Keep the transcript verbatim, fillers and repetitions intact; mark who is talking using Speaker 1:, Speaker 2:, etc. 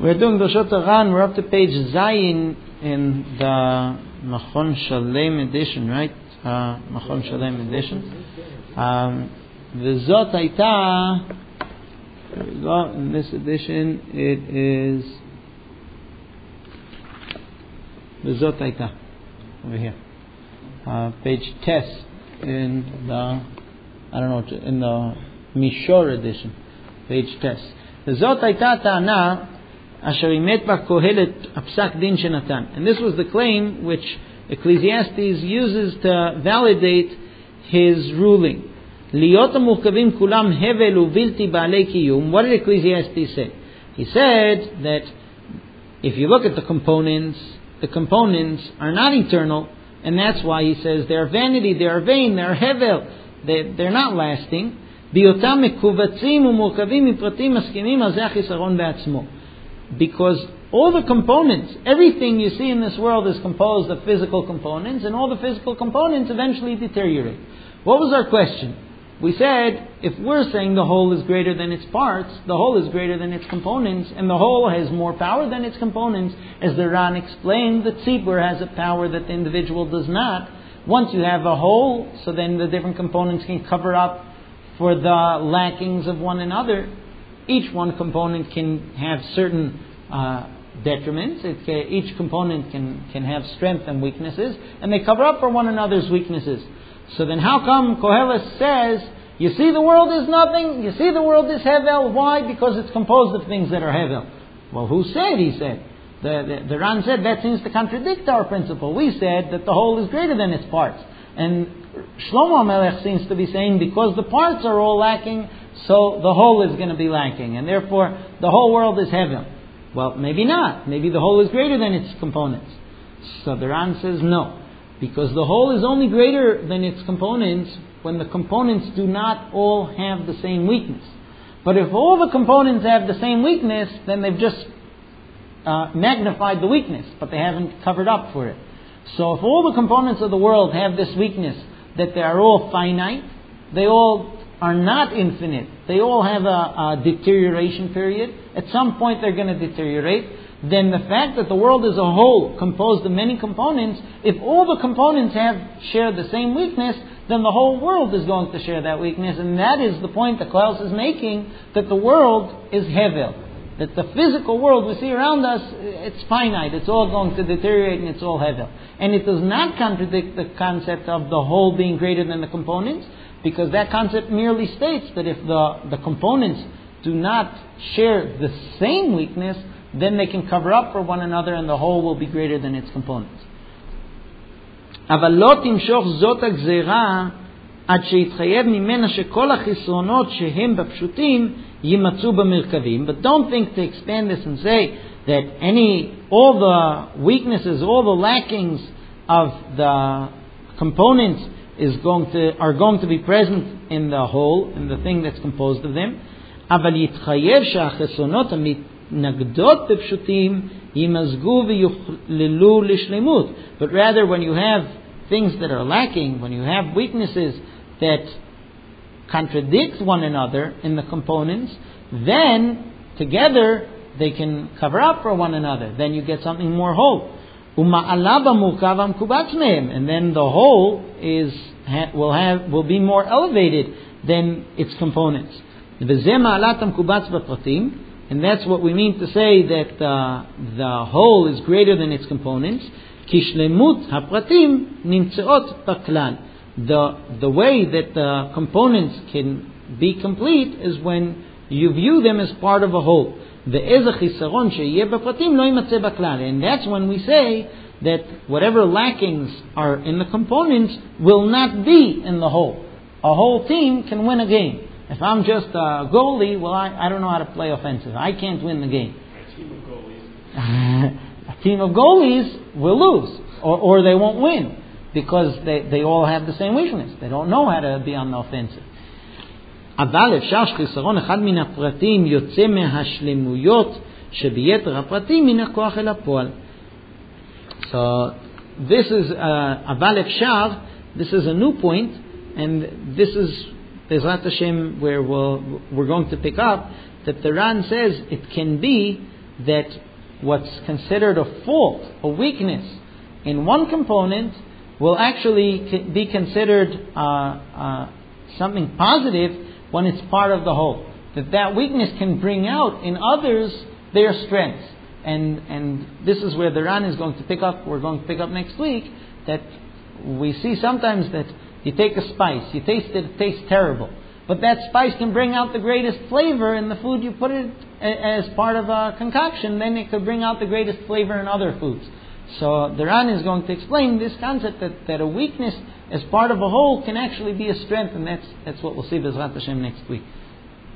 Speaker 1: We're doing the Shot Ran. We're up to page Zayin in the Machon Shalem edition, right? Uh, Machon Shalem edition. Um, the Zot Haita, here we go, in this edition, it is the Zot Haita, over here. Uh, page Tes in the, I don't know, in the Mishor edition, page Tes. The Zot Haita Ta'ana, Asher imet ba Kohelet apsak din shenatan. And this was the claim which Ecclesiastes uses to validate his ruling. Liot hamurkavim kulam hevel uvilti ba'alei kiyum. What did Ecclesiastes say? He said that if you look at the components, the components are not eternal, and that's why he says they are vanity, they are vain, they are hevel, they, they're not lasting. Biotam mekuvatzim umurkavim mipratim maskimim al zeh chisaron be'atzmo. Because all the components, everything you see in this world is composed of physical components, and all the physical components eventually deteriorate. What was our question? We said, if we're saying the whole is greater than its parts, the whole is greater than its components, and the whole has more power than its components, as the Ran explained, the tzibur has a power that the individual does not. Once you have a whole, so then the different components can cover up for the lackings of one another. Each one component can have certain uh, detriments. It can, each component can, can have strength and weaknesses, and they cover up for one another's weaknesses. So then how come Koheles says, you see the world is nothing, you see the world is Hevel? Why? Because it's composed of things that are Hevel. Well, who said? He said. The, the, the Ran said that seems to contradict our principle. We said that the whole is greater than its parts. And Shlomo HaMelech seems to be saying because the parts are all lacking, so the whole is going to be lacking, and therefore the whole world is Hevel. Well, maybe not. Maybe the whole is greater than its components. So the Ran says no, because the whole is only greater than its components when the components do not all have the same weakness. But if all the components have the same weakness, then they've just uh, magnified the weakness, but they haven't covered up for it. So if all the components of the world have this weakness, that they are all finite, they all are not infinite, they all have a, a deterioration period, at some point they're going to deteriorate, then the fact that the world is a whole, composed of many components, if all the components have share the same weakness, then the whole world is going to share that weakness, and that is the point that Klaus is making, that the world is Hevel. That the physical world we see around us, it's finite, it's all going to deteriorate, and it's all Hevel. And it does not contradict the concept of the whole being greater than the components, because that concept merely states that if the, the components do not share the same weakness, then they can cover up for one another, and the whole will be greater than its components. אבל לא תמשוך זאת הגזירה עד שיתחייב ממנה שכל החסרונות שהם בפשוטים יימצאו במרכבים. But don't think to expand this and say that any, all the weaknesses, all the lackings of the components is going to, are going to be present in the whole, in the thing that's composed of them. אבל יתחייב שהחסרונות המתנגדות בפשוטים ימזגו ויוכללו לשלמות. But rather, when you have things that are lacking, when you have weaknesses that contradict one another in the components, then together they can cover up for one another. Then you get something more whole. And then the whole is will have will be more elevated than its components. And that's what we mean to say that uh, the whole is greater than its components. The, the way that the components can be complete is when you view them as part of a whole. And that's when we say that whatever lackings are in the components will not be in the whole. A whole team can win a game. If I'm just a goalie, well, I, I don't know how to play offensive. I can't win the game.
Speaker 2: A team of goalies.
Speaker 1: A team of goalies will lose, or, or they won't win, because they, they all have the same weakness. They don't know how to be on the offensive. אבל אפשר שחיסרון אחד מן הפרטים יוצא מהשלמויות שביתר הפרטים מן הכוח אל הפועל. So this is אבל אפשר, this is a new point, and this is Bezrat Hashem where we'll, we're going to pick up that the Ran says it can be that what's considered a fault, a weakness in one component will actually be considered uh, uh, something positive when it's part of the whole. That that weakness can bring out in others their strengths. And and this is where the Ran is going to pick up, we're going to pick up next week, that we see sometimes that you take a spice, you taste it, it tastes terrible. But that spice can bring out the greatest flavor in the food. You put it as part of a concoction, then it could bring out the greatest flavor in other foods. So the Ran is going to explain this concept that, that a weakness as part of a whole can actually be a strength, and that's that's what we'll see B'ezrat Hashem next week.